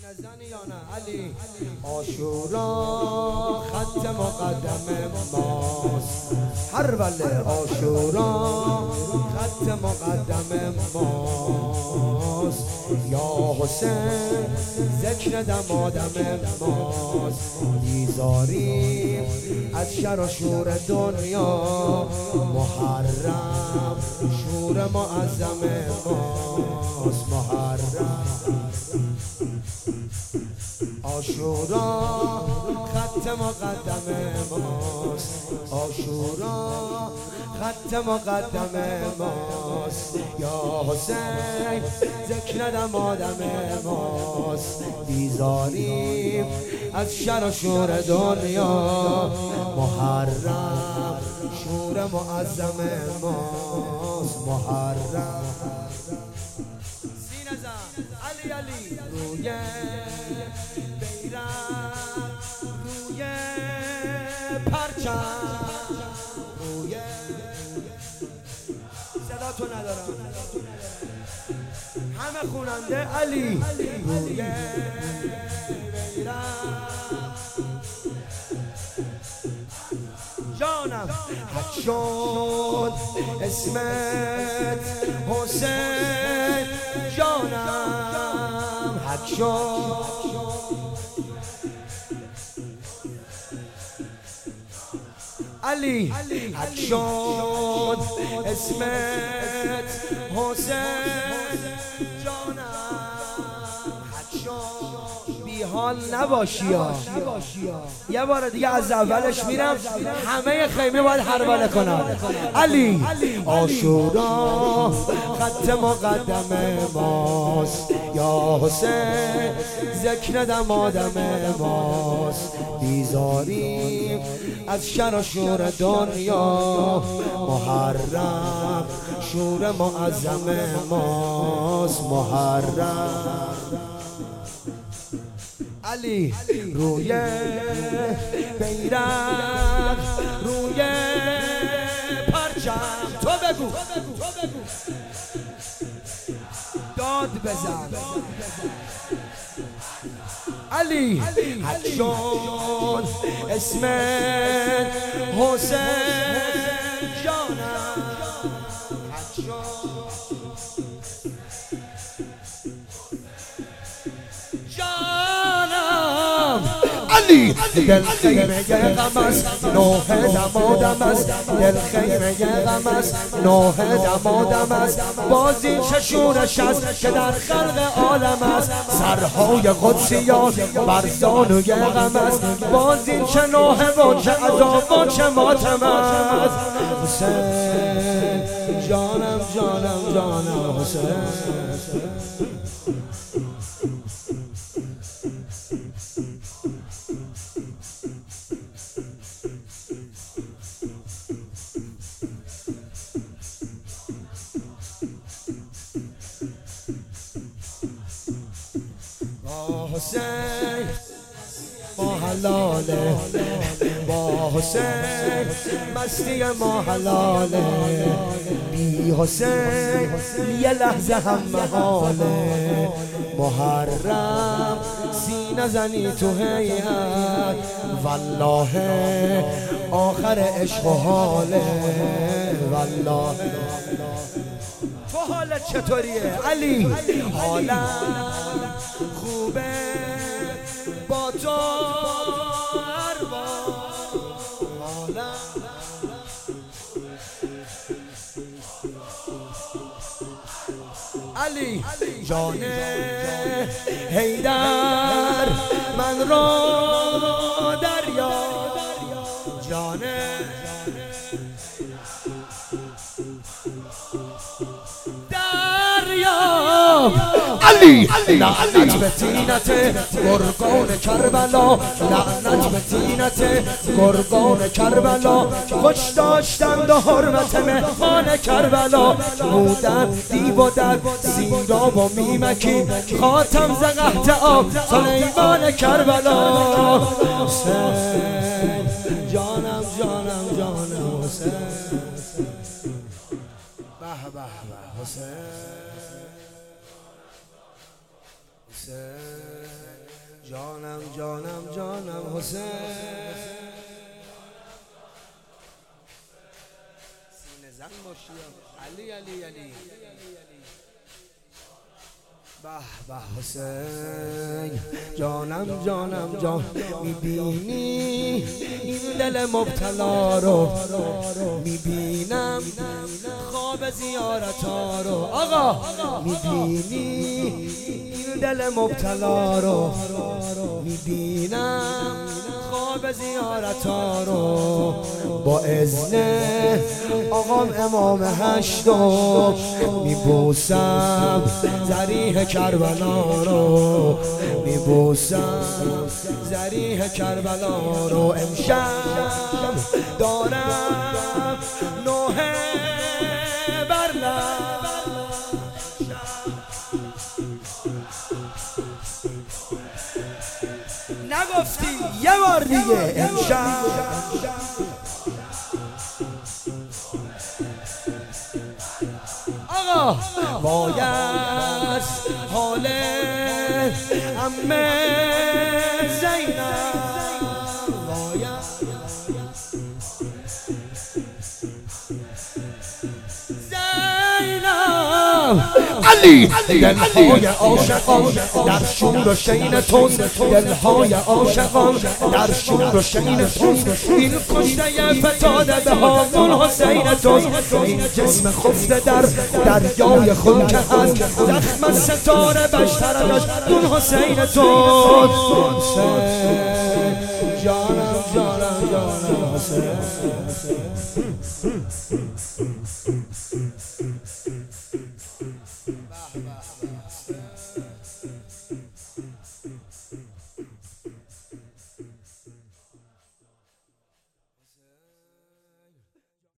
نزنی یا نه علی؟ عاشورا خط مقدم ماست، هر وله عاشورا خط مقدم ماست. یا حسین ذکر دم آدم ماست، بیزاریم از شر و شور دنیا. محرم شور معظم ماست، محرم عاشورا خط مقدم ماست، عاشورا خط مقدم ماست. یا حسین ذکر دم آدم ماست، بیزاریم از شر و شور دنیا. محرم شور معظم ماست، محرم علی علی روی بیرق، روی پرچم، روی صدا تو ندارم همه خوننده علی. روی بیرق جانم حک شد اسمت حسین، جانم حک شد علی، حک شد اسمت حسین، جانم حک شد. بی حال نباشی ها، یه بار دیگه از اولش میرم، همه خیمه باید حربله کنم. علی عاشورا خط مقدم ماست، یا حسین ذکر دم آدم ماست. بیزاریم از شر و شور دنیا. محرم شور معظم ماست، محرم علی روی بیرق، روی پرچم. تو بگو داد بزن علی، حک شد اسمت حسین، جانم حک شد علی. دل خیمه غم است، نوح دم آدم است، دل خیمه غم است، نوح دم آدم است. باز این چه شورش است که در خلق عالم است، سرهای قدسیان بر زانوی غم است. باز این چه نوح و چه عذاب و چه ماتم است. حسین جانم جانم جانم حسین. حسین ما حلاله، با حسین مستی ما حلاله. بی حسین یه لحظه هم محاله. محرم سینه زنی تو هیئت، والله آخر عشق و حاله. والله تو حالت چطوریه علی؟ حالم خوبه با تو علی. جان حیدر من را دریا، جان علی. لعنت به تینت گرگان کربلا، لعنت به تینت گرگان کربلا. خوش داشتند و حرمت مهمان کربلا، بودن دیو و در سیراب و میمکی، خاتم ز قحط آب سلیمان کربلا. حسین جانم جانم جانم حسین. به به به حسین. جانم جانم جانم حسین سینه زن باشی علی علی علی به به حسین جانم جانم جان میبینی این دل مبتلا رو میبینم خواب زیارتا رو آقا میبینی این دل مبتلا رو میبینم خواب زیارتا رو با اذن آقام امام هشتم میبوسم ذریح کربلا رو میبوسم ذریح کربلا رو امشب دارم نوحه برلم نگفتی یه بار دیگه امشب آقا باید حال عمه زینب علی دلهای عاشقان در شور و شین تند دلهای عاشقان در شور و شین تند این کشته فتاده به هامون حسین توست این جسم خفته در دریای خون که هست زخم ستاره بشترش اون حسین توست جانم جانم جانم حسین